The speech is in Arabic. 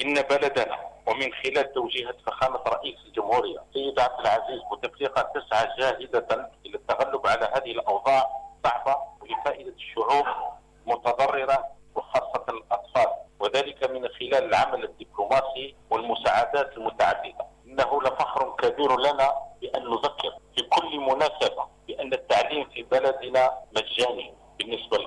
إن بلدنا ومن خلال توجيهات فخامة رئيس الجمهورية السيد عبد العزيز بوتفليقة تسعى جاهدة إلى التغلب على هذه الأوضاع الصعبة ولفائدة الشعوب المتضررة وخاصة الأطفال، وذلك من خلال العمل الدبلوماسي والمساعدات المتعددة. إنه لفخر كبير لنا بأن نذكر في كل مناسبة بأن التعليم في بلدنا مجاني بالنسبة